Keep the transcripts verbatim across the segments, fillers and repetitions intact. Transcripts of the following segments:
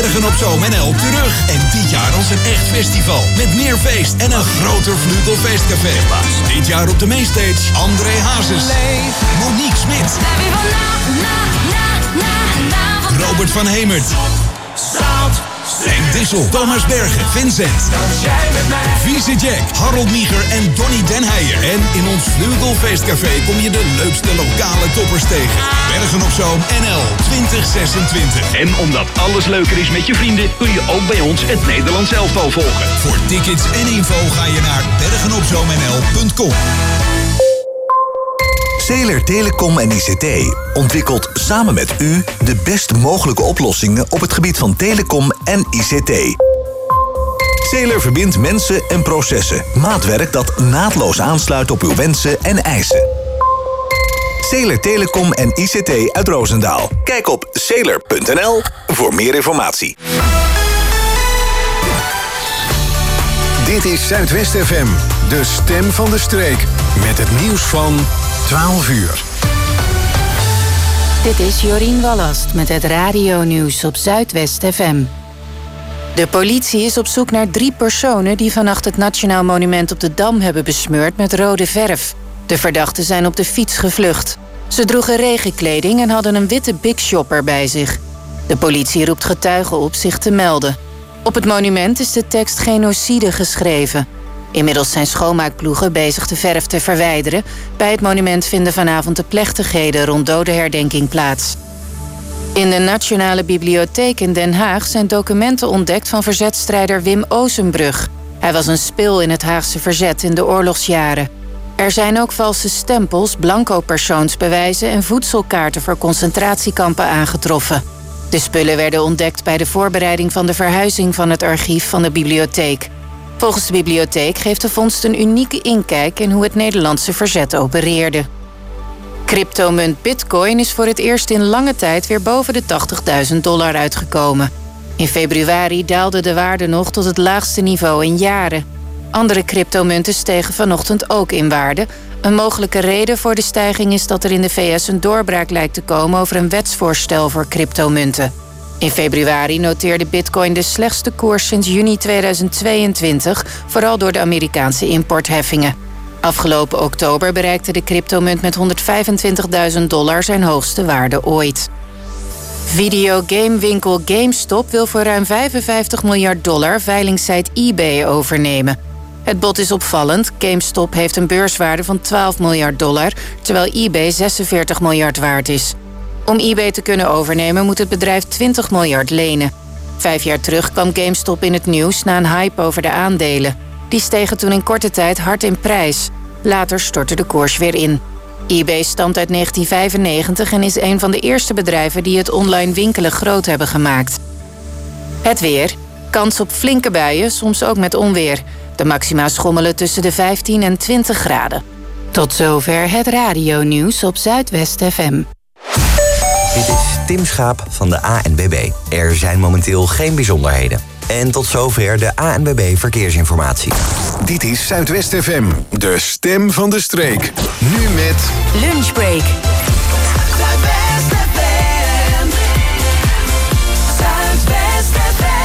Bergen op Zoom N L terug. En dit jaar als een echt festival. Met meer feest en een groter Vlugelfeestcafé. Dit jaar op de mainstage André Hazes, Monique Smit, Robert van Hemert, Henk Dissel, Thomas Bergen, Vincent, Vieze Jack, Harold Nieger en Donny Den Heijer. En in ons Vlugelfeestcafé kom je de leukste lokale toppers tegen. Bergen op Zoom N L twintig zesentwintig. En omdat alles leuker is met je vrienden, kun je ook bij ons het Nederlands elftal volgen. Voor tickets en info ga je naar bergenopzoomnl punt com. Zeeler Telecom en I C T ontwikkelt samen met u de best mogelijke oplossingen op het gebied van telecom en I C T. Zeeler verbindt mensen en processen. Maatwerk dat naadloos aansluit op uw wensen en eisen. Zeeler Telecom en I C T uit Roosendaal. Kijk op zeeler punt n l voor meer informatie. Dit is Zuidwest F M, de stem van de streek. Met het nieuws van twaalf uur. Dit is Jorien Wallast met het radionieuws op Zuidwest F M. De politie is op zoek naar drie personen die vannacht het Nationaal Monument op de Dam hebben besmeurd met rode verf. De verdachten zijn op de fiets gevlucht. Ze droegen regenkleding en hadden een witte Big Shopper bij zich. De politie roept getuigen op zich te melden. Op het monument is de tekst genocide geschreven. Inmiddels zijn schoonmaakploegen bezig de verf te verwijderen. Bij het monument vinden vanavond de plechtigheden rond dodenherdenking plaats. In de Nationale Bibliotheek in Den Haag zijn documenten ontdekt van verzetstrijder Wim Ozenbrug. Hij was een spil in het Haagse verzet in de oorlogsjaren. Er zijn ook valse stempels, blanco persoonsbewijzen en voedselkaarten voor concentratiekampen aangetroffen. De spullen werden ontdekt bij de voorbereiding van de verhuizing van het archief van de bibliotheek. Volgens de bibliotheek geeft de vondst een unieke inkijk in hoe het Nederlandse verzet opereerde. Cryptomunt Bitcoin is voor het eerst in lange tijd weer boven de tachtigduizend dollar uitgekomen. In februari daalde de waarde nog tot het laagste niveau in jaren. Andere cryptomunten stegen vanochtend ook in waarde. Een mogelijke reden voor de stijging is dat er in de V S een doorbraak lijkt te komen over een wetsvoorstel voor cryptomunten. In februari noteerde Bitcoin de slechtste koers sinds juni tweeduizend tweeëntwintig, vooral door de Amerikaanse importheffingen. Afgelopen oktober bereikte de cryptomunt met honderdvijfentwintigduizend dollar zijn hoogste waarde ooit. Videogamewinkel GameStop wil voor ruim vijfenvijftig miljard dollar veilingsite eBay overnemen. Het bod is opvallend. GameStop heeft een beurswaarde van twaalf miljard dollar, terwijl eBay zesenveertig miljard waard is. Om eBay te kunnen overnemen moet het bedrijf twintig miljard lenen. Vijf jaar terug kwam GameStop in het nieuws na een hype over de aandelen. Die stegen toen in korte tijd hard in prijs. Later stortte de koers weer in. eBay stamt uit negentien vijfennegentig en is een van de eerste bedrijven die het online winkelen groot hebben gemaakt. Het weer. Kans op flinke buien, soms ook met onweer. De maxima schommelen tussen de vijftien en twintig graden. Tot zover het radionieuws op Zuidwest F M. Dit is Tim Schaap van de A N B B. Er zijn momenteel geen bijzonderheden. En tot zover de A N B B Verkeersinformatie. Dit is Zuidwest F M, de stem van de streek. Nu met Lunchbreak. Zuidwest F M. Zuidwest F M.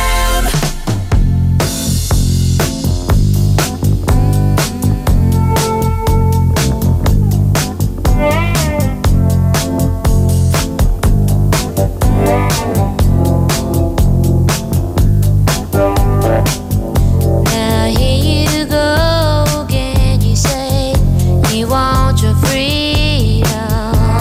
Freedom.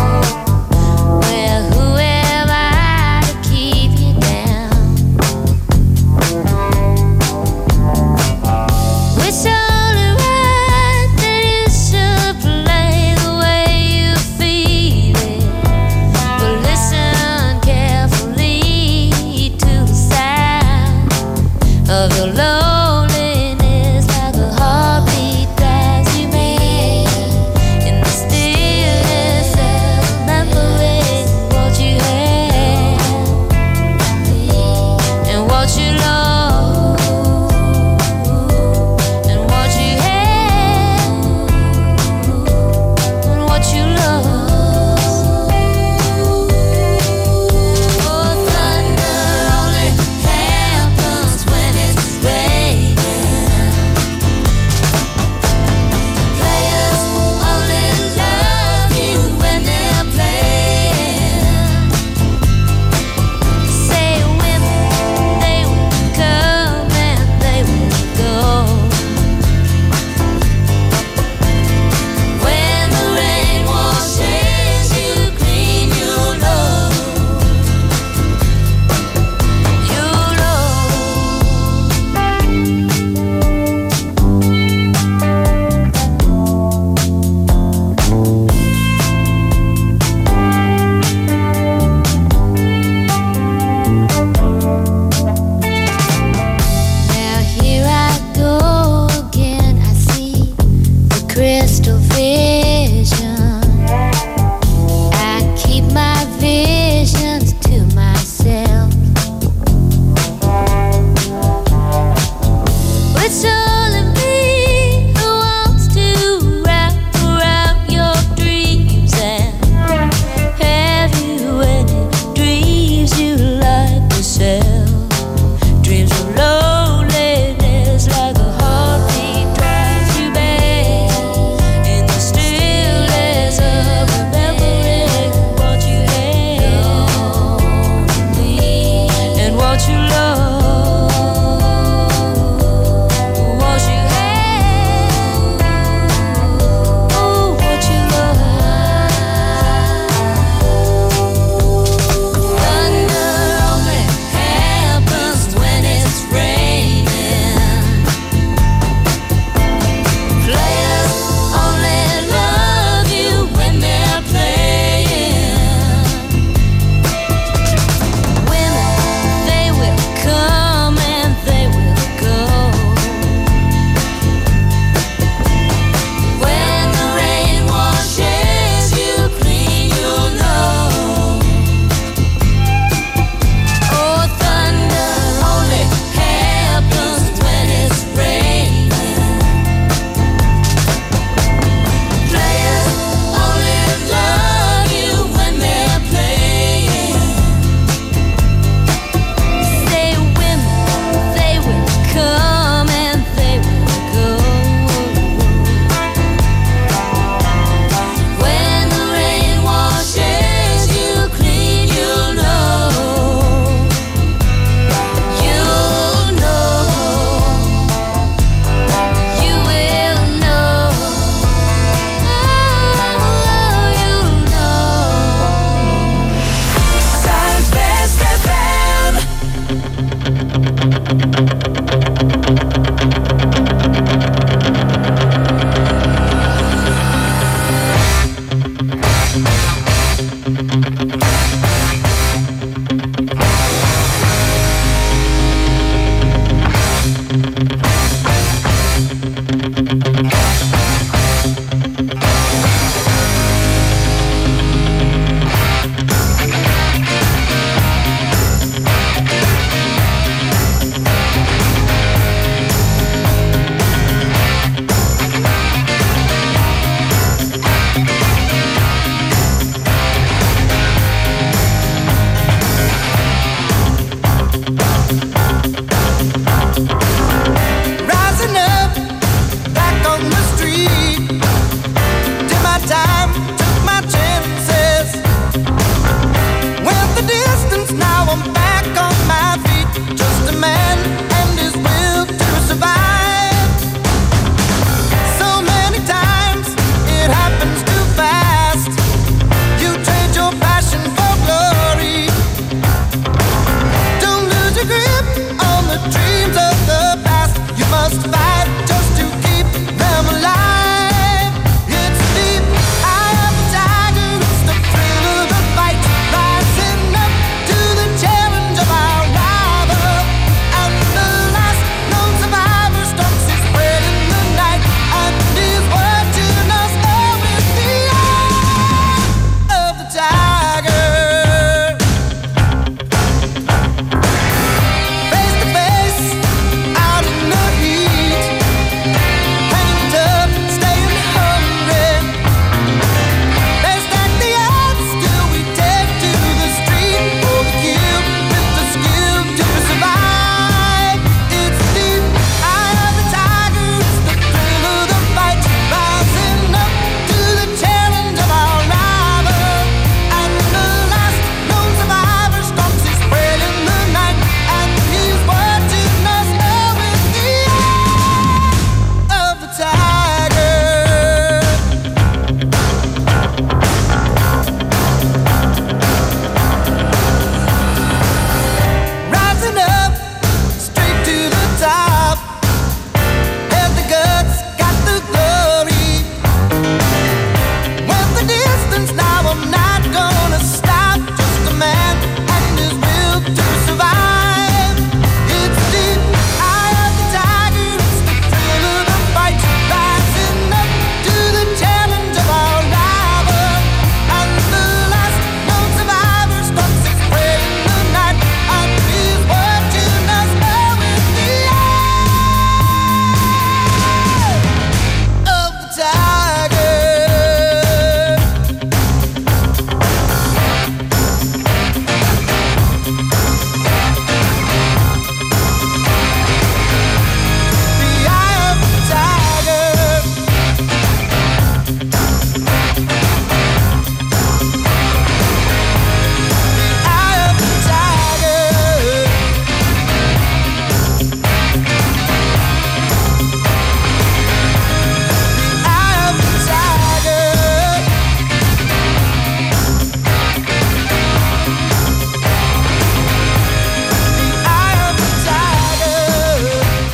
Women, they will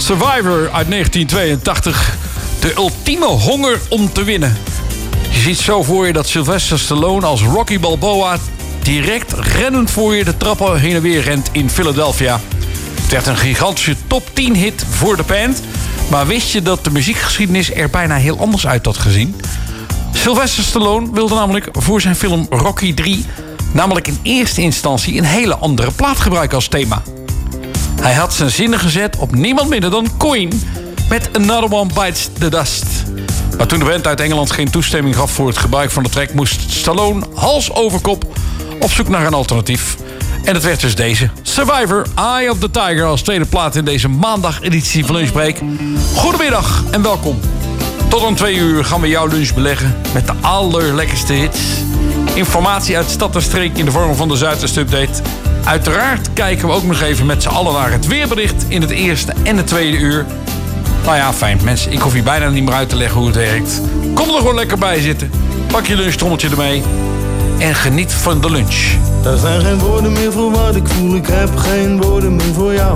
Survivor uit negentien tweeëntachtig. De ultieme honger om te winnen. Je ziet zo voor je dat Sylvester Stallone als Rocky Balboa direct rennend voor je de trappen heen en weer rent in Philadelphia. Het werd een gigantische top tien hit voor de band. Maar wist je dat de muziekgeschiedenis er bijna heel anders uit had gezien? Sylvester Stallone wilde namelijk voor zijn film Rocky drie... namelijk in eerste instantie een hele andere plaat gebruiken als thema. Hij had zijn zinnen gezet op niemand minder dan Queen met Another One Bites the Dust. Maar toen de band uit Engeland geen toestemming gaf voor het gebruik van de track, moest Stallone hals over kop op zoek naar een alternatief. En het werd dus deze. Survivor, Eye of the Tiger als tweede plaat in deze maandageditie van Lunchbreak. Goedemiddag en welkom. Tot aan twee uur gaan we jouw lunch beleggen met de allerlekkerste hits. Informatie uit stad en streek in de vorm van de Zuidwest Update. Uiteraard kijken we ook nog even met z'n allen naar het weerbericht in het eerste en het tweede uur. Nou ja, fijn mensen, ik hoef hier bijna niet meer uit te leggen hoe het werkt. Kom er gewoon lekker bij zitten. Pak je lunchtrommeltje ermee. En geniet van de lunch. Er zijn geen woorden meer voor wat ik voel. Ik heb geen woorden meer voor jou.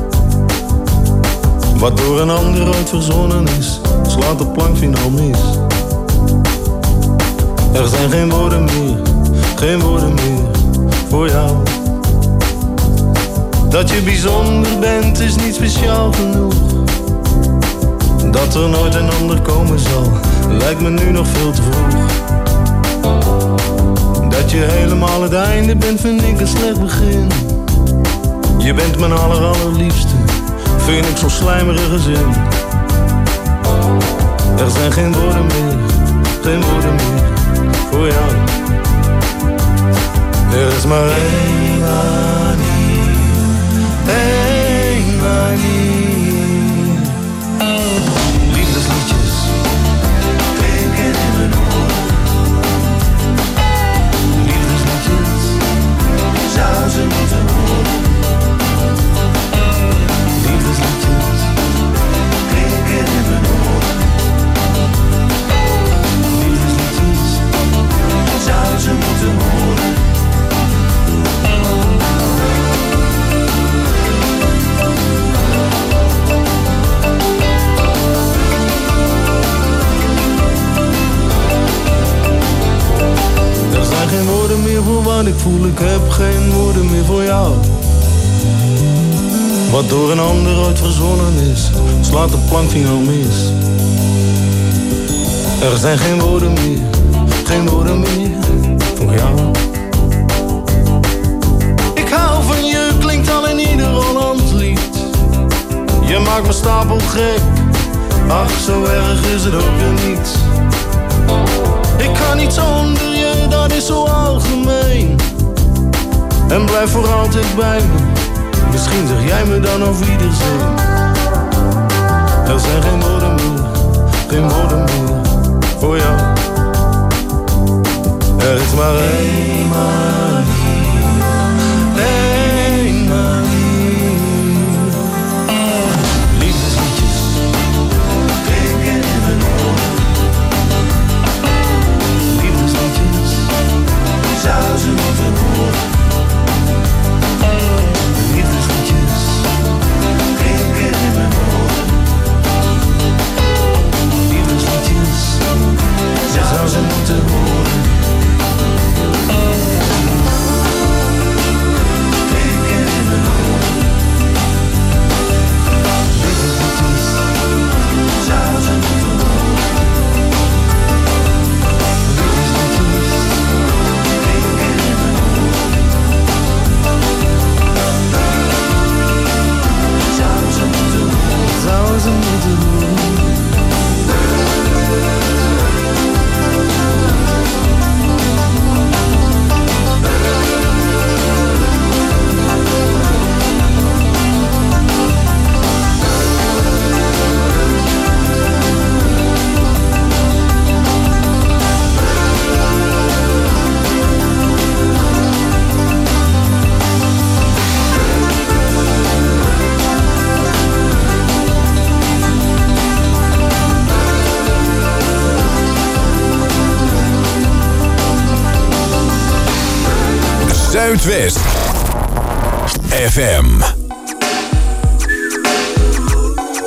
Wat door een ander ooit verzonnen is, slaat de plank finaal mis. Er zijn geen woorden meer, geen woorden meer voor jou. Dat je bijzonder bent is niet speciaal genoeg. Dat er nooit een ander komen zal, lijkt me nu nog veel te vroeg. Dat je helemaal het einde bent, vind ik een slecht begin. Je bent mijn aller allerliefste, vind ik zo'n slijmerige zin. Er zijn geen woorden meer, geen woorden meer voor jou. Er is maar één manier, één manier. Liefdesliedjes klinken in mijn oren. Liefdesliedjes, je zou ze moeten horen. Liefdesliedjes klinken in mijn oren. Liefdesliedjes, je zou ze moeten horen. Er zijn geen woorden meer voor wat ik voel, ik heb geen woorden meer voor jou. Wat door een ander ooit verzonnen is, slaat de plank finaal mis. Er zijn geen woorden meer, geen woorden meer voor jou. Ik hou van je, klinkt al in ieder Hollands lied. Je maakt me stapel gek, ach zo erg is het ook weer niet. Ik kan niet zonder je, dat is zo algemeen. En blijf voor altijd bij me, misschien zeg jij me dan auf Wiedersehen. Er zijn geen woorden meer, geen woorden meer voor jou. Er is maar één manier, één manier. Liefdesliedjes klinken in mijn oren. Liefdesliedjes, je zou ze moeten horen. Liefdesliedjes klinken in mijn oren. Liefdesliedjes, je zou ze moeten horen. Klinken in mijn oren. Liefdesliedjes, je zou ze moeten horen. Liefdesliedjes klinken in mijn oren. Zou ze moeten horen. Zou ze moeten horen. Zuidwest F M.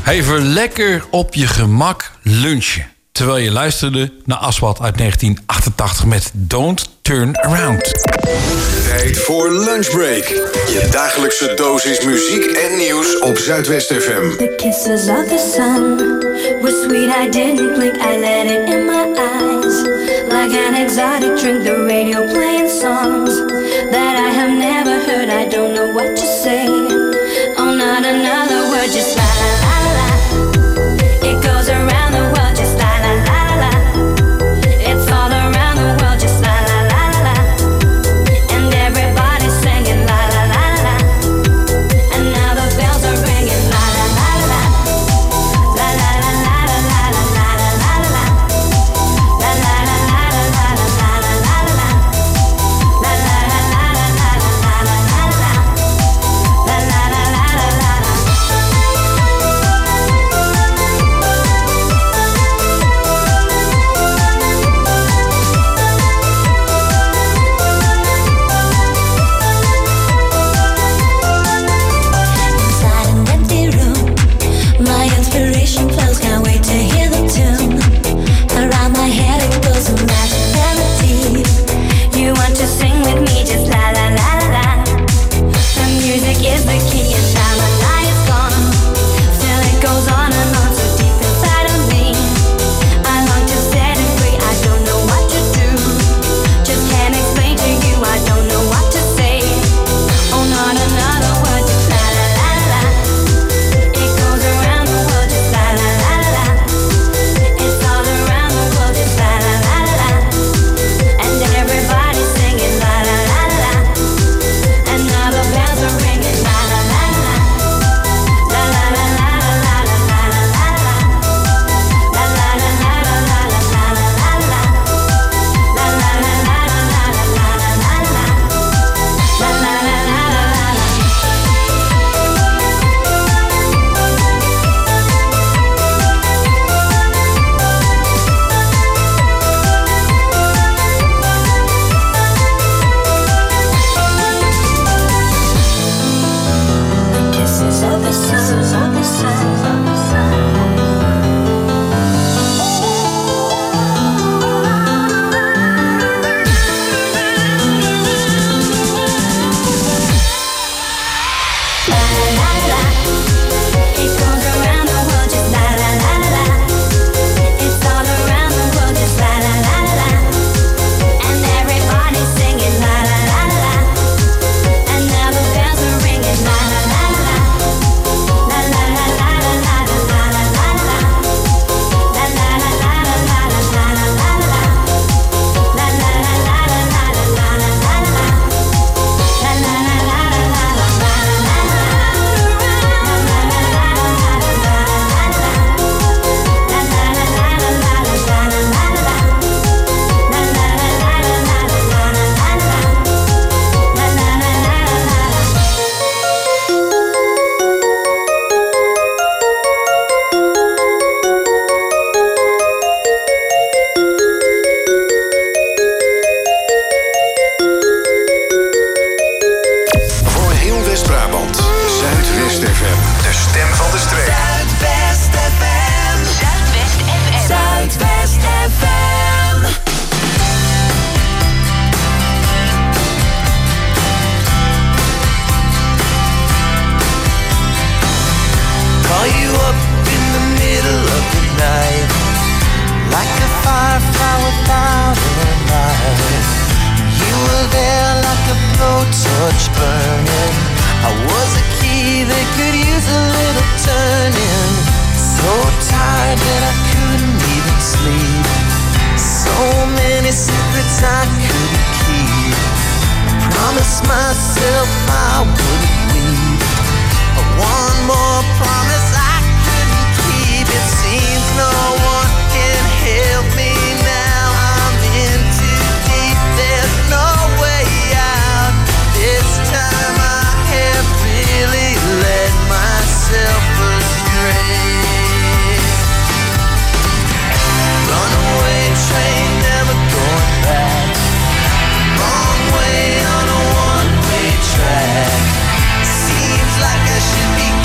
Even lekker op je gemak lunchen. Terwijl je luisterde naar Aswad uit negentien achtentachtig met Don't Turn Around. Tijd voor Lunchbreak. Je dagelijkse dosis muziek en nieuws op Zuidwest F M. The kisses of the sun were sweet, I didn't blink, I let it in my eyes. Like an exotic drink, the radio playing songs that I have never heard, I don't know what to say. Oh, not another word, just la la la la. It goes around the world, just la la la la. It's all around the world, just la la la la. And everybody's singing la la la la. And now the bells are ringing la la la la. La la la la la la la la la la. La la la la la la la la la la. La la la la la la la la la la. La la la la la la. Inside an empty room, my inspiration flows, can't wait to hear the tune. Around my head it goes a magic melody. You want to sing with me, just la la la la la. The music is the key and now the night is gone. Still it goes on and on so deep inside of me. I long to set it free, I don't know what to do. Just can't explain to you, I don't know what to say. Oh, not another word, just la la la la. It goes around the world, just la la la la. It's all around the world, just la la la la. And everybody's singing la la la la. And now the bells are ringing la la la la. La la la la la la la la la la. La la la la la la la la la la la. La la la la la la la la la la. La la la la la la. The kisses of the sun, of the sun, of the La la la la. It goes around the world, just la la la la. It's all around the world, just la la la la. And everybody's singing la la la la. And now the bells are ringing la la la la. La la la la la la la la la la la. La la la la la la la la la la la. La la la la la la la la la la. La la la la la la la la la. Voor heel West-Brabant, Zuidwest F M. De stem van de streek. Zuidwest F M. Zuidwest F M. Zuidwest F M. Call you up in the middle of the night, like a firefly without a light. You were there like a blowtorch burning. I was a key that could use a little turning. So tired that I couldn't even sleep. So many secrets I couldn't keep. Promised myself I wouldn't leave. One more promise I couldn't keep. It seems no one can help me now. I'm in too deep, there's no way out. This time I have really led myself astray. Runaway train, never going back. Wrong way on a one-way track. Seems like I should be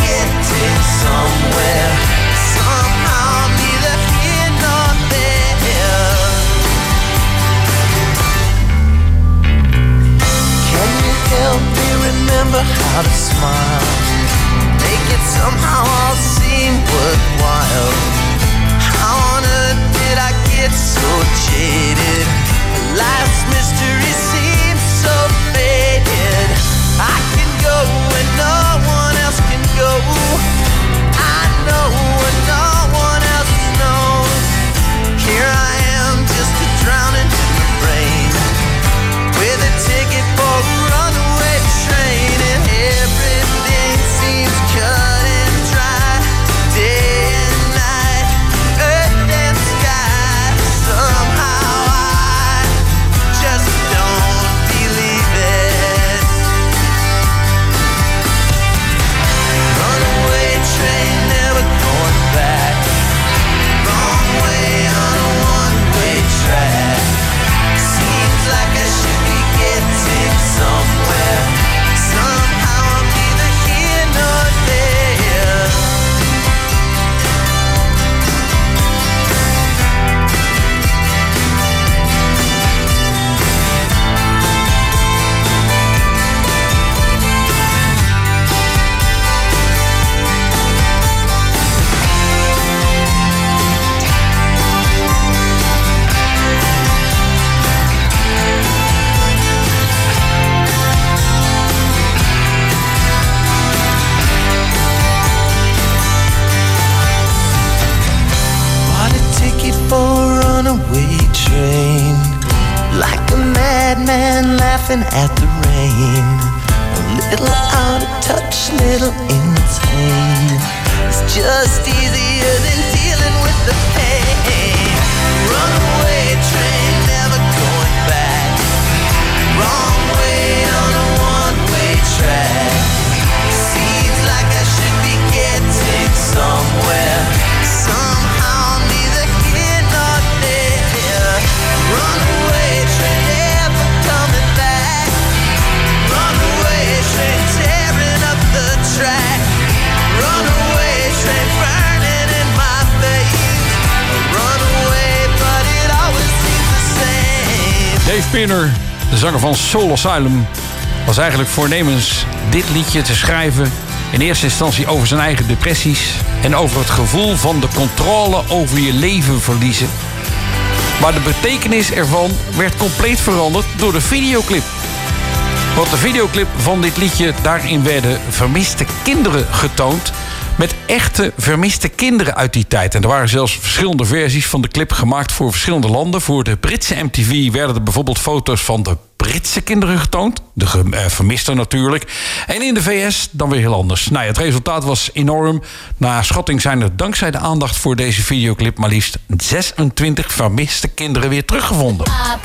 train, like a madman laughing at the rain. A little out of touch, little insane. It's just easier than dealing with the pain. Runaway train, never going back. Wrong way on a one-way track. Seems like I should be getting somewhere. Somehow neither here nor there. Runaway train, never coming back. Runaway train, tearing up the track. Runaway train, burning in my veins. Runaway, but it always seems the same. Dave Pirner, de zanger van Soul Asylum, was eigenlijk voornemens dit liedje te schrijven in eerste instantie over zijn eigen depressies en over het gevoel van de controle over je leven verliezen. Maar de betekenis ervan werd compleet veranderd door de videoclip. Want de videoclip van dit liedje, daarin werden vermiste kinderen getoond met echte vermiste kinderen uit die tijd. En er waren zelfs verschillende versies van de clip gemaakt voor verschillende landen. Voor de Britse M T V werden er bijvoorbeeld foto's van de Britse kinderen getoond. De ge- eh, vermisten natuurlijk. En in de V S dan weer heel anders. Nou ja, het resultaat was enorm. Na schatting zijn er dankzij de aandacht voor deze videoclip maar liefst zesentwintig vermiste kinderen weer teruggevonden.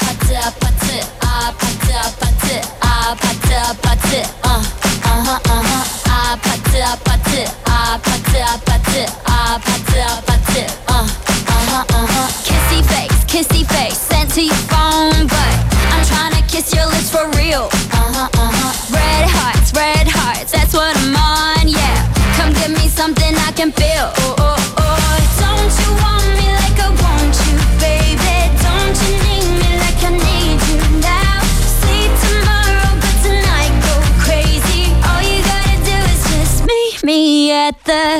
Kissy face, kissy face, sent to your phone, but I'm trying to kiss your lips for real. Uh-huh, uh-huh. Red hearts, red hearts, that's what I'm on, yeah. Come give me something I can feel. Oh, oh, oh. Don't you want me like I want you, baby? Don't you need me like I need you now? Sleep tomorrow, but tonight go crazy. All you gotta do is just meet me at the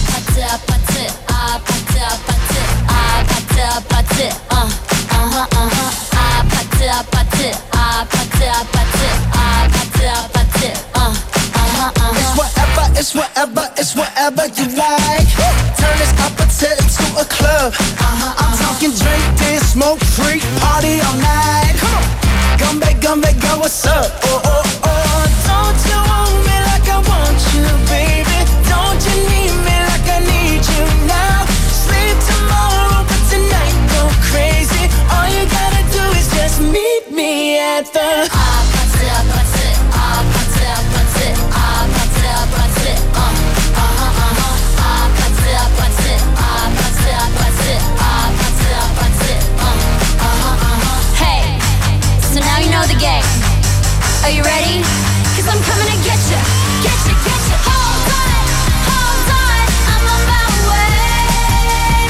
Uh, uh-huh, uh-huh. Ah, put up, put it. Ah, put up, put it. Ah, put up, put it. Uh, uh-huh, uh-huh. It's whatever, it's whatever, it's whatever you like. Turn this opposite into a club. Uh-huh, I'm talking drink, dance, smoke, freak, party all night. Come on, come back, come back, girl, what's up? Oh, oh, oh. Don't you want me like I want you, baby? Don't you need me like I need you now? Sleep tomorrow, but tonight go crazy. All you gotta do is just meet me at the Ah, put it, put it. Ah, put it, put it. Ah, put it, put it. Uh, uh-huh, uh-huh. Ah, put it, put it. Ah, put it, put it. Ah, put it, put it. Uh, uh-huh, uh-huh. Hey, so now you know the game. Are you ready? 'Cause I'm coming to get you, get you, get you. Hold on, hold on, I'm on my way.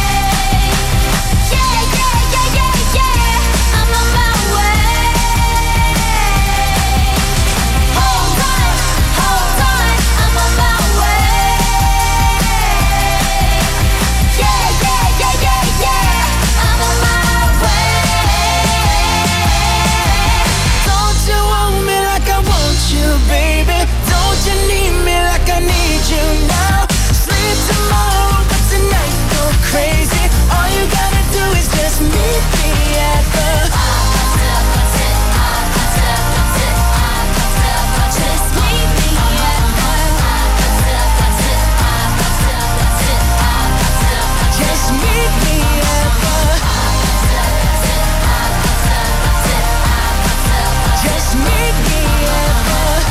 Yeah, yeah, yeah, yeah, yeah, I'm on my way. Hold on, hold on, I'm on my way. Yeah, yeah, yeah, yeah, yeah, I'm on my way. Don't you want me like I want you, baby? Don't you need me like I need you now? Sleep tomorrow, but tonight go crazy. All you gotta do is just meet me at the Just meet me at Just meet me at the Just meet me at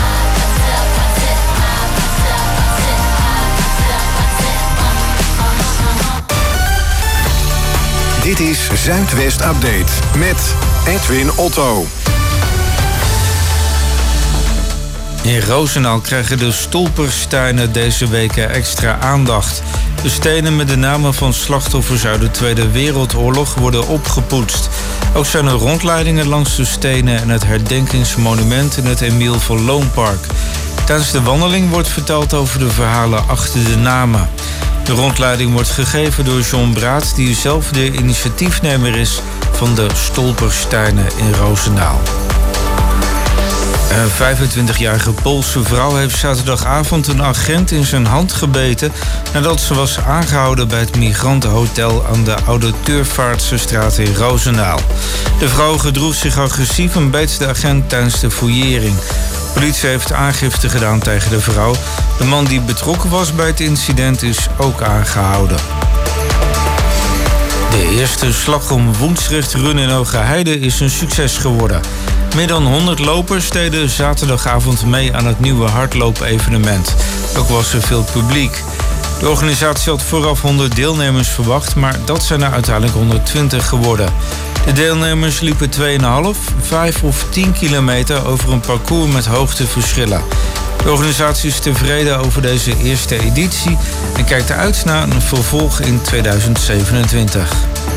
Dit is Zuidwest Update met Edwin Otto. In Roosendaal krijgen de stolpersteinen deze week extra aandacht. De stenen met de namen van slachtoffers uit de Tweede Wereldoorlog worden opgepoetst. Ook zijn er rondleidingen langs de stenen en het herdenkingsmonument in het Emiel van Loonpark. Tijdens de wandeling wordt verteld over de verhalen achter de namen. De rondleiding wordt gegeven door John Braat, die zelf de initiatiefnemer is van de stolpersteinen in Roosendaal. Een vijfentwintigjarige Poolse vrouw heeft zaterdagavond een agent in zijn hand gebeten nadat ze was aangehouden bij het migrantenhotel aan de Oude Turvaartsestraat in Roosendaal. De vrouw gedroeg zich agressief en beet de agent tijdens de fouillering. De politie heeft aangifte gedaan tegen de vrouw. De man die betrokken was bij het incident is ook aangehouden. De eerste slag om Woensrecht Run in Hogeheide is een succes geworden. Meer dan honderd lopers deden zaterdagavond mee aan het nieuwe hardloopevenement. Ook was er veel publiek. De organisatie had vooraf honderd deelnemers verwacht, maar dat zijn er uiteindelijk honderdtwintig geworden. De deelnemers liepen twee komma vijf, vijf of tien kilometer over een parcours met hoogteverschillen. De organisatie is tevreden over deze eerste editie en kijkt uit naar een vervolg in tweeduizend zevenentwintig.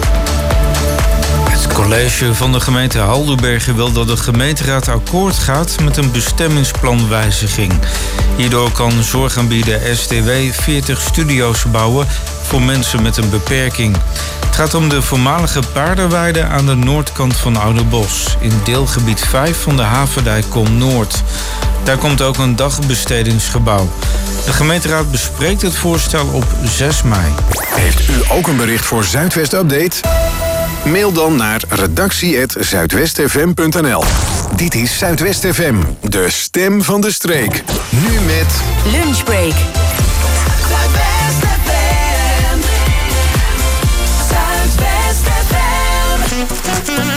Het college van de gemeente Haldenbergen wil dat de gemeenteraad akkoord gaat met een bestemmingsplanwijziging. Hierdoor kan zorgaanbieder S D W veertig studio's bouwen voor mensen met een beperking. Het gaat om de voormalige paardenweide aan de noordkant van Ouderbos, in deelgebied vijf van de Haverdijk Kom Noord. Daar komt ook een dagbestedingsgebouw. De gemeenteraad bespreekt het voorstel op zes mei. Heeft u ook een bericht voor Zuidwest Update? Mail dan naar redactie apenstaartje zuidwest f m punt n l. Dit is Zuidwest F M, de stem van de streek. Nu met Lunchbreak. Zuidwest F M. Zuidwest F M.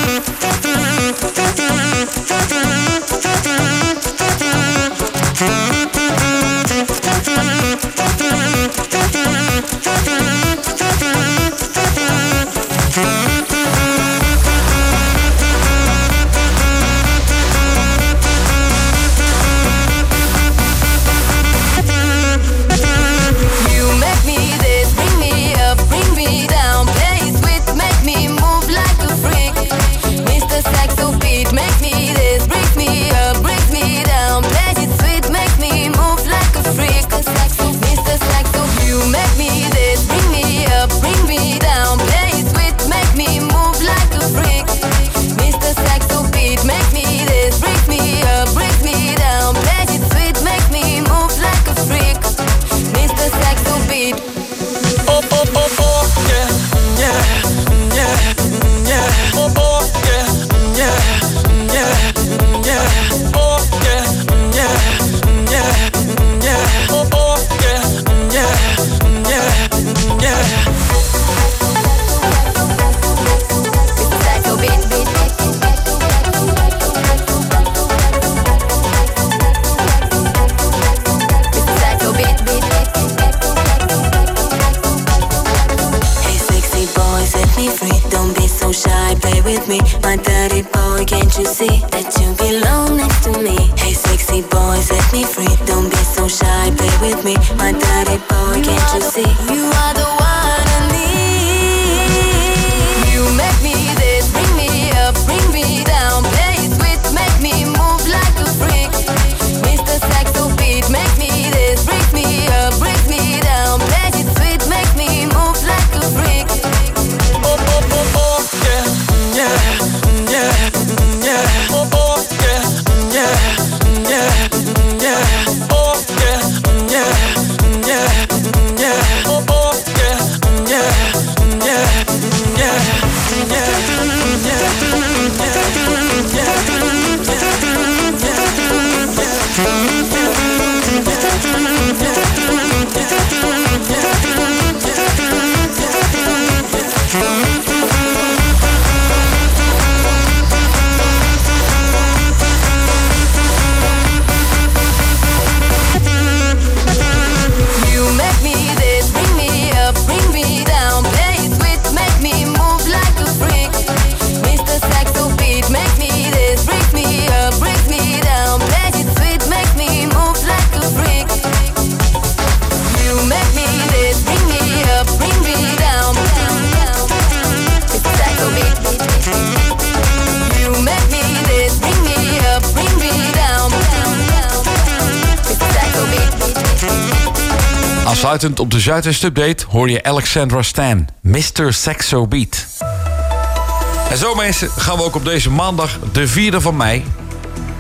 Aansluitend op de Zuidwest Update hoor je Alexandra Stan, mister Saxo Beat. En zo mensen gaan we ook op deze maandag, de vierde van mei...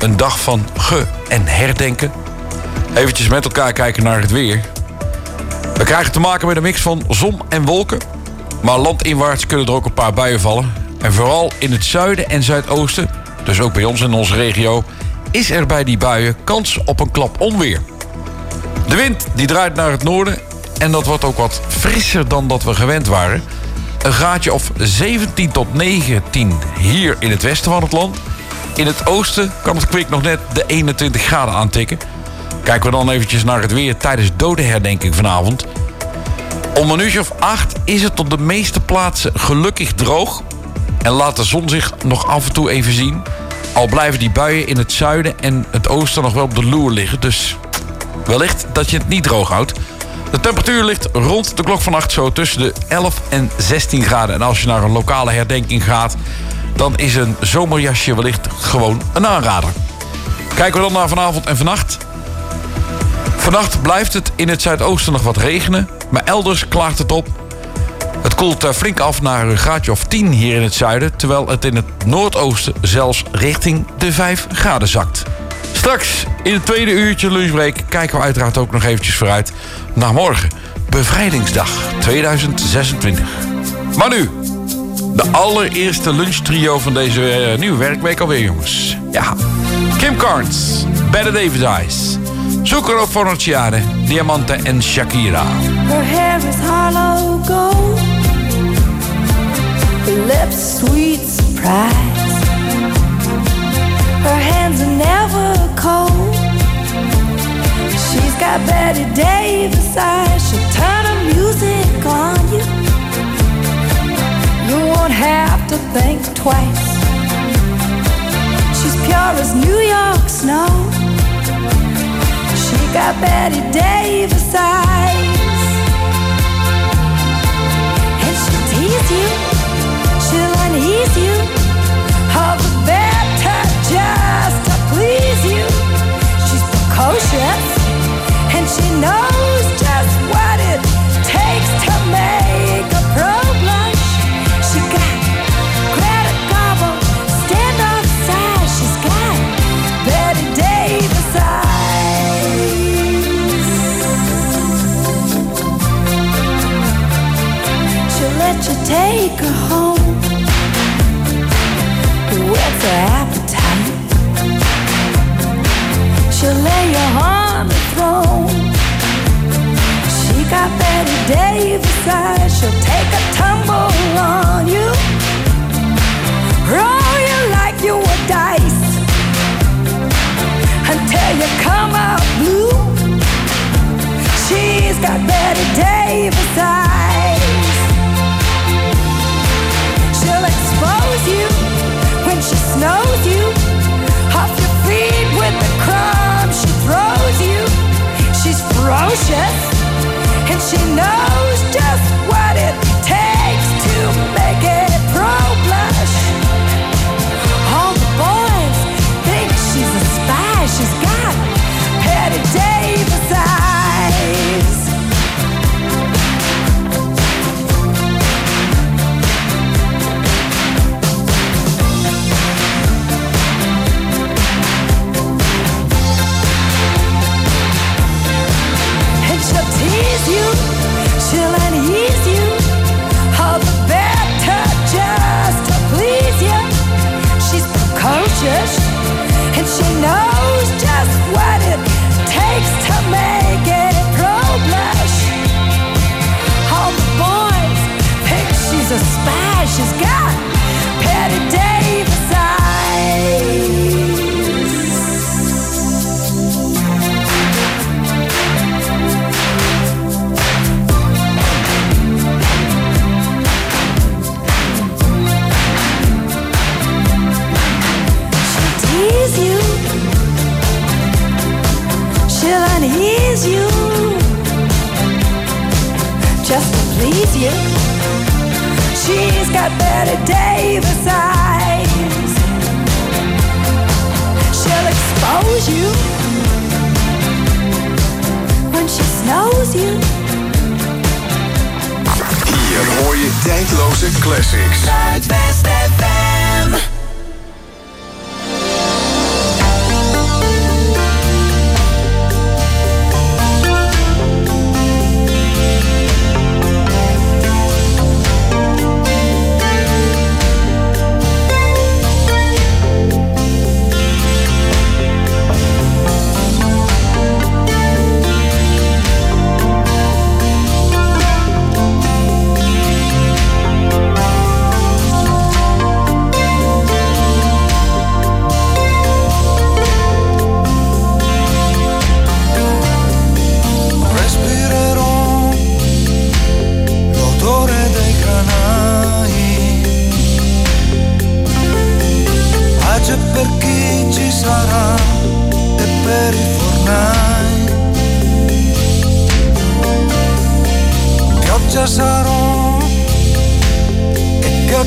een dag van ge- en herdenken. Eventjes met elkaar kijken naar het weer. We krijgen te maken met een mix van zon en wolken. Maar landinwaarts kunnen er ook een paar buien vallen. En vooral in het zuiden en zuidoosten, dus ook bij ons in onze regio, is er bij die buien kans op een klap onweer. De wind die draait naar het noorden en dat wordt ook wat frisser dan dat we gewend waren. Een graadje of zeventien tot negentien hier in het westen van het land. In het oosten kan het kwik nog net de eenentwintig graden aantikken. Kijken we dan eventjes naar het weer tijdens dodenherdenking vanavond. Om een uurtje of acht is het op de meeste plaatsen gelukkig droog. En laat de zon zich nog af en toe even zien. Al blijven die buien in het zuiden en het oosten nog wel op de loer liggen. Dus wellicht dat je het niet droog houdt. De temperatuur ligt rond de klok van acht zo tussen de elf en zestien graden. En als je naar een lokale herdenking gaat, dan is een zomerjasje wellicht gewoon een aanrader. Kijken we dan naar vanavond en vannacht. Vannacht blijft het in het zuidoosten nog wat regenen, maar elders klaart het op. Het koelt flink af naar een graadje of tien hier in het zuiden, terwijl het in het noordoosten zelfs richting de vijf graden zakt. Straks in het tweede uurtje lunchbreak kijken we uiteraard ook nog eventjes vooruit naar morgen, Bevrijdingsdag tweeduizend zesentwintig. Maar nu, de allereerste lunchtrio van deze uh, nieuwe werkweek alweer, jongens. Ja, Kim Carnes, Better David Eyes, Zucchero Fornaciare, Diamante en Shakira. Her hair is hollow gold, her lips sweet surprise, her hands are never cold. She's got Betty Davis eyes, she'll turn her music on you. You won't have to think twice. She's pure as New York snow. She got Betty Davis eyes, and she'll tease you, she'll unease you, all the better just to please you. She's precocious, and she knows just what it takes to make a pro blush. She got Greta Garbo, stand off side. She's got Betty Davis eyes. She'll let you take her home, whet's her appetite. She'll lay you on the throne. She got Betty Davis eyes. She'll take a tumble on you, roll you like you were dice, until you come out blue. She's got Betty Davis eyes. She'll expose you when she snows you, off your feet with the crumbs she throws you. She's ferocious, and she knows just what it takes to make it pro blush. All the boys think she's a spy. She's got Betty Davis eyes. She'll tease you, she'll unease you, all the better just to please you. She's precocious, and she knows just what it takes to make it pro blush. All the boys think she's a spy. She's got Betty Davis eyes. You, she'll unease you, just to please you. She's got Betty Davis eyes. She'll expose you when she snows you. Hier hoor je tijdloze classics. Zuidwest F M.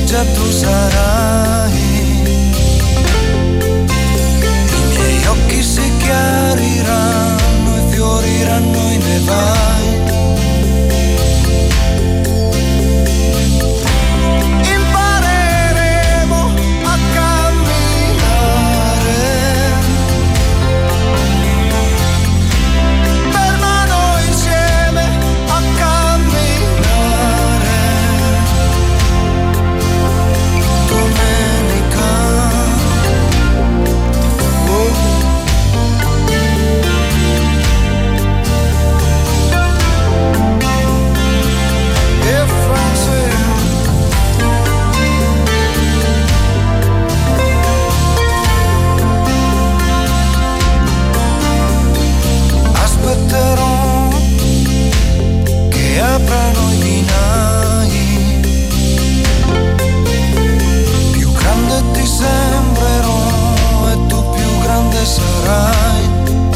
già tu sarai. I miei occhi si chiariranno e fioriranno i nevai. Aspetterò che aprano i binai, più grande ti sembrerò e tu più grande sarai.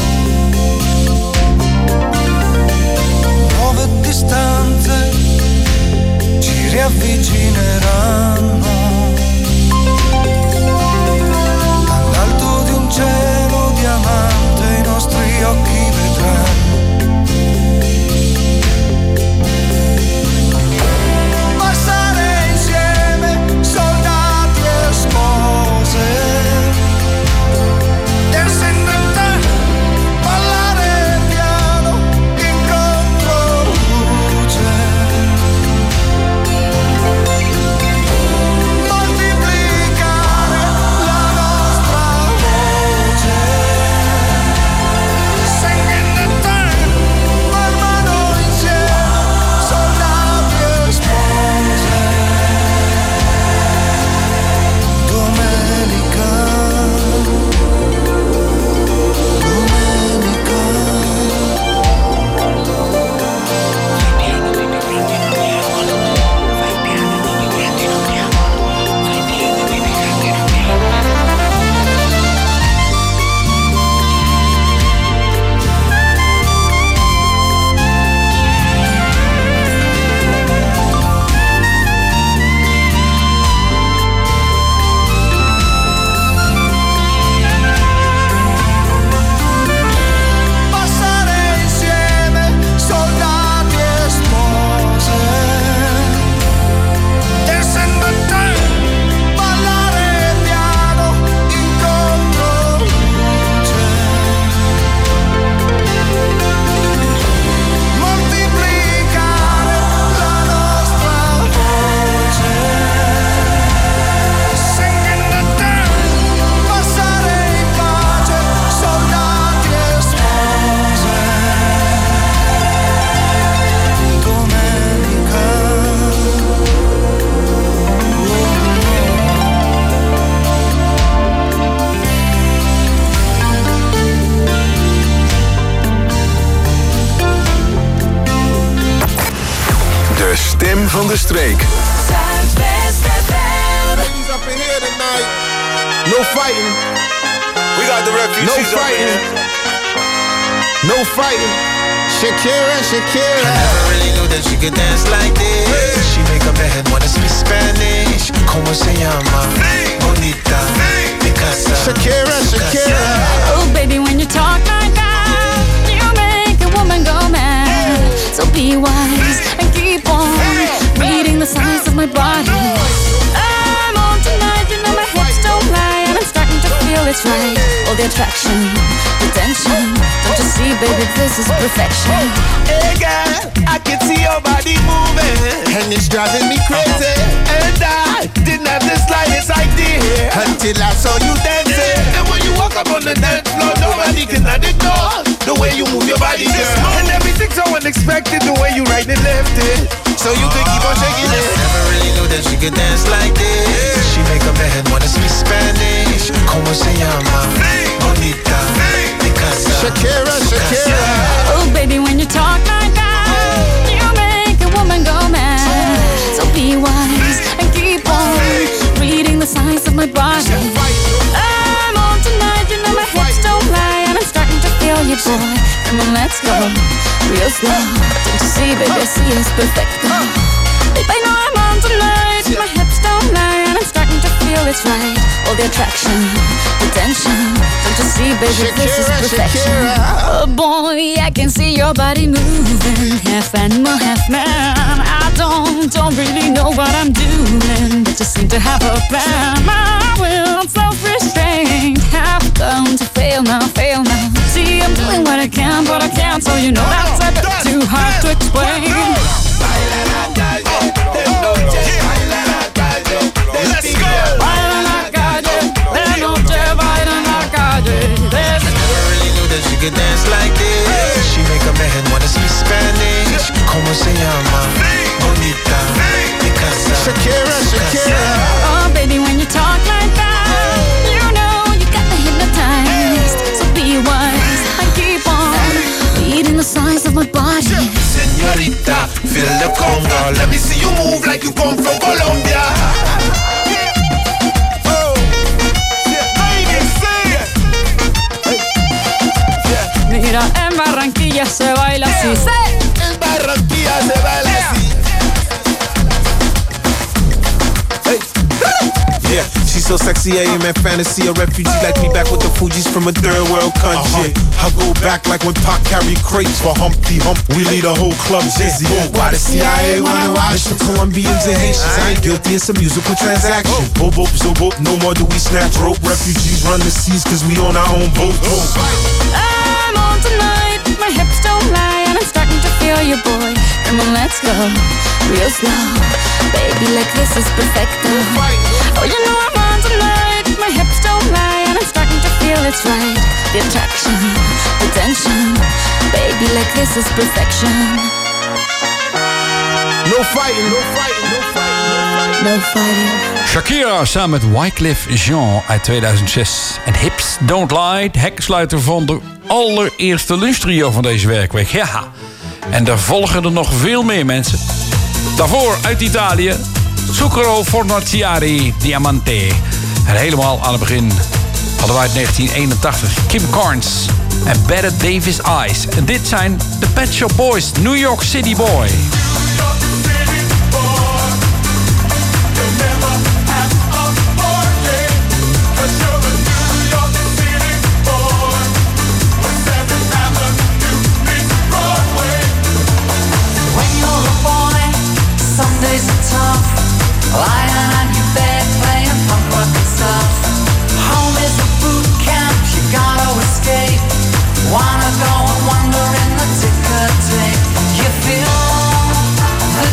Nuove distanze ci riavvicineranno, dall'alto di un cielo diamante i nostri occhi vedranno. Passare insieme soldati e spose, dancing the dark, ballare piano in controluce, moltiplicare la nostra voce, singing the dark, man mano insieme, soldati e spose. Domenica, domenica. Passare insieme soldati e spose, dancing the dark, ballare piano in controluce, moltiplicare la nostra voce, singing the dark, passare in pace soldati e spose. Domenica, De stem van de streek. Zuidwest F M. Up in here tonight. No fighting. We got the refugees No up in fighting. here. No fighting. Shakira, Shakira. I never really knew that she could dance like this. She make up her head wanna speak Spanish. Como se llama? Bonita. Picasa. Shakira, Shakira. Oh, baby, when you talk like that, you make a woman go mad. So be wise and keep on reading the signs of my body. I'm on tonight, you know my hips don't lie, and I'm starting to feel it's right. All the attraction, the tension. Don't you see, baby, this is perfection. Hey girl, I can see your body moving, and it's driving me crazy. And I didn't have the slightest idea until I saw you dancing. And when you walk up on the dance floor, nobody can ignore the way you move your body, girl. And everything's so unexpected, the way you right and left it, so you could keep on shaking it. Never really knew that she could dance like this. She make up her head wanna speak Spanish. Como se llama? Bonita. Picasa. Shakira, Shakira. Oh, baby, when you talk like that, you make a woman go mad. So be wise and keep on reading the signs of my body. I'm on tonight, you know my hips don't lie, and I'm starting to feel you, boy. Come on, let's go real slow. Don't you see, baby, I see it's perfect. Babe, I know I'm on tonight. My hips don't lie and I'm starting to feel it's right. All the attraction, the tension. Don't you see, baby, Shakira, this is perfection. Shakira. Oh boy, I can see your body moving, half animal, half man. I don't, don't really know what I'm doing, but just seem to have a plan. My will, self-restraint, have come to fail now, fail now. See, I'm doing what I can, but I can't, so you know that's a bit too hard to explain. Let's go! She can dance like this. She make a man wanna speak Spanish. Como se llama? Bonita. Picasa. Shakira, Shakira. Oh, baby, when you talk like that, you know you got me hypnotized. So be wise and keep on beating the size of my body. Señorita, feel the conga. Let me see you move like you come from Colombia. Mira, en Barranquilla se baila así. En Barranquilla se baila así. Hey. Yeah, she's so sexy, I am in fantasy. A refugee like me back with the Fugees from a third world country. Uh-huh. I go back like when Pac carried crates for Humpty Hump. We lead a whole club dizzy. Why the C I A wanna watch the Colombians and Haitians? I ain't guilty, it's a musical transaction. Boop, boop, so boop, no more do we snatch rope. Refugees run the seas cause we on our own boat. I'm on tonight, my hips don't lie, and I'm starting to feel you, boy. Come on, let's go, real slow. Baby, like this is perfecto. Oh, you know I'm on tonight, my hips don't lie, and I'm starting to feel it's right. The attraction, the tension. Baby, like this is perfection. No fighting, no fighting, no fighting, no fighting. Shakira samen met Wyclef Jean uit tweeduizend zes. En Hips Don't Lie, de hekkensluiter van de allereerste lunchtrio van deze werkweek. Ja, en er volgen er nog veel meer mensen. Daarvoor uit Italië, Zucchero Fornaciari Diamante. En helemaal aan het begin hadden wij uit negentien eenentachtig Kim Carnes en Bette Davis Eyes. En dit zijn de Pet Shop Boys, New York City Boy. Days are tough, lying on your bed, playing punk rock and stuff. Home is a boot camp, you gotta escape. Wanna go and wander in the ticker tape. You feel the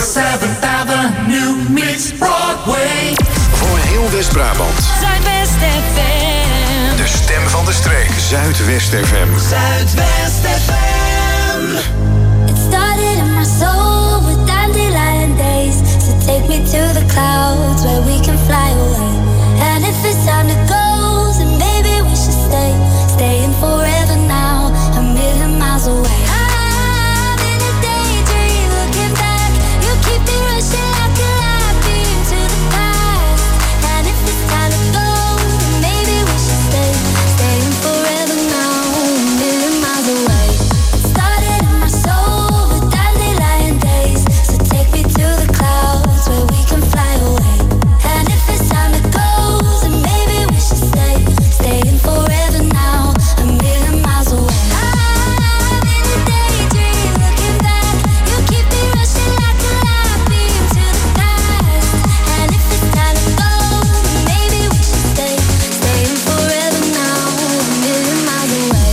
seventh Avenue meets Broadway. Voor heel West-Brabant. Zuidwest F M. De stem van de streek. Zuidwest F M. Zuidwest F M. It started in my soul with dandelion days. So take me to the clouds where we can fly away. And if it's time to go, then maybe we should stay. Staying forever now, a million miles away. I'm in a daydream, looking back. You keep me rushing like a light beam to the past. And if it's time to go, then maybe we should stay. Staying forever now, a million miles away. It started in my soul with dandelion days. So take me to the clouds where we can fly away. And if it's time to go, then maybe we should stay. Staying forever now, a million miles away. I'm in a daydream, looking back. You keep me rushing like a light beam to the past. And if it's time to go, then maybe we should stay. Staying forever now, a million miles away.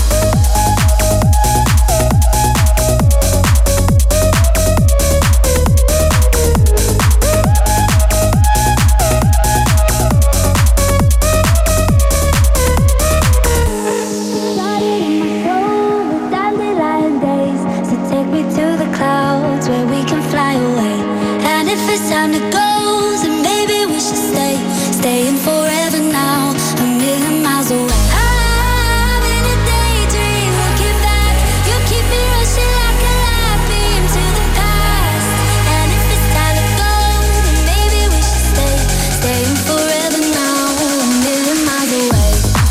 Started in my soul with dandelion days. So take me to the clouds where we can fly away. And if it's time to go, then maybe we should stay. Staying forever now, a million miles away. I'm in a daydream, looking back. You keep me rushing like a light beam to the past. And if it's time to go, then maybe we should stay. Staying forever now, a million miles away.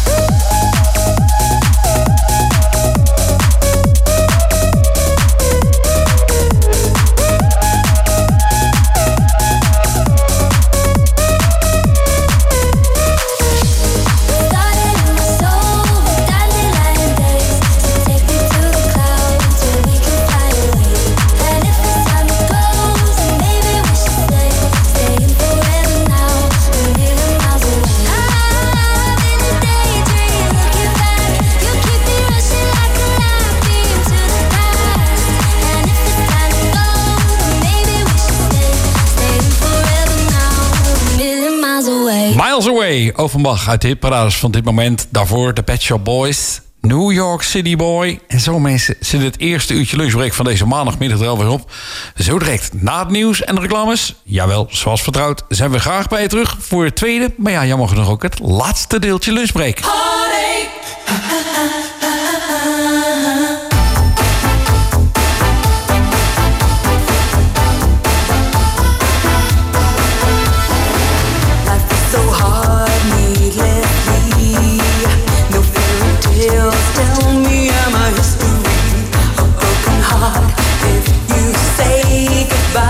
Started in my soul with dandelion days. So take me to the clouds where we can fly away. And if it's time to go, then maybe we should stay. Staying forever now, a million miles away. I'm in a daydream, looking back. You keep me rushing like a light beam to the past. And if it's time to go, then maybe we should stay. Staying forever now, a million miles away. Miles Away, Offenbach uit de hitparades van dit moment. Daarvoor de Pet Shop Boys, New York City Boy. En zo mensen zit het eerste uurtje lunchbreak van deze maandagmiddag er alweer op. Zo direct na het nieuws en de reclames. Jawel, zoals vertrouwd zijn we graag bij je terug voor het tweede. Maar ja, jammer genoeg ook het laatste deeltje lunchbreak. Life is so hard, needlessly. No fairy tales tell me I'm a history. A broken heart if you say goodbye.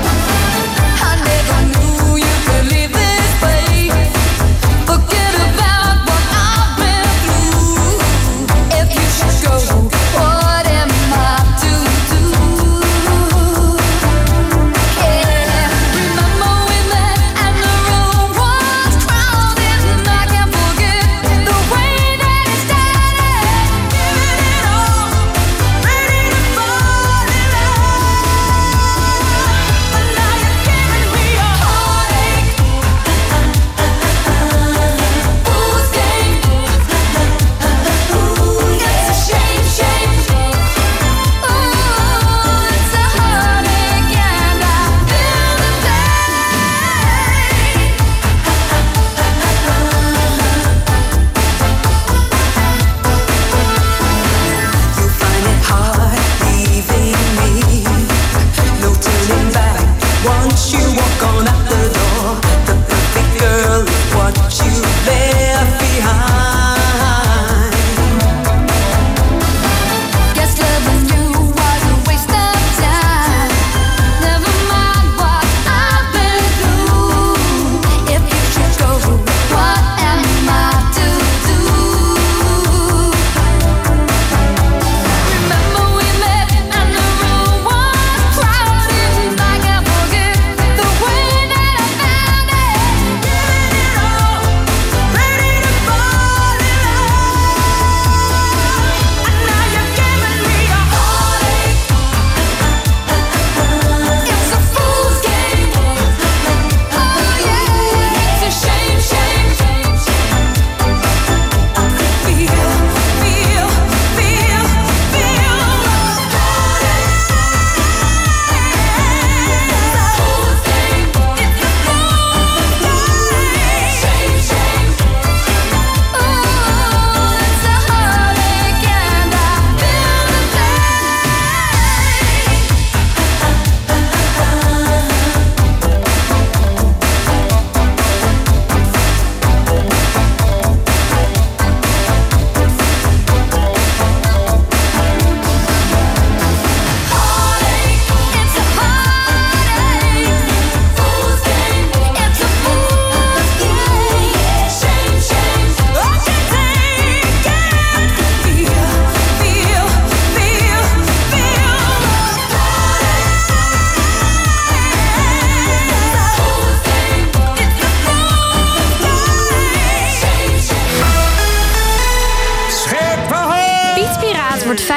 I never knew you could live this way. Forget about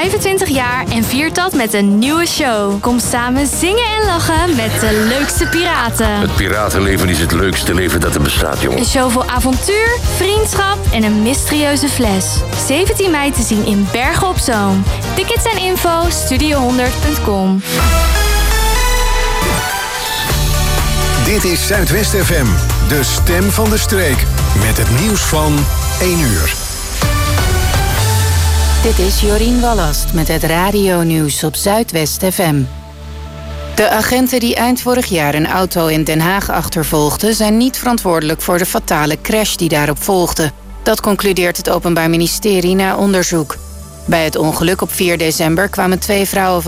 vijfentwintig jaar en viert dat met een nieuwe show. Kom samen zingen en lachen met de leukste piraten. Het piratenleven is het leukste leven dat er bestaat, jongen. Een show vol avontuur, vriendschap en een mysterieuze fles. zeventien mei te zien in Bergen op Zoom. Tickets en info studio honderd punt com. Dit is Zuidwest F M, de stem van de streek. Met het nieuws van één uur. Dit is Jorien Wallast met het radionieuws op Zuidwest F M. De agenten die eind vorig jaar een auto in Den Haag achtervolgden zijn niet verantwoordelijk voor de fatale crash die daarop volgde. Dat concludeert het Openbaar Ministerie na onderzoek. Bij het ongeluk op vier december kwamen twee vrouwen van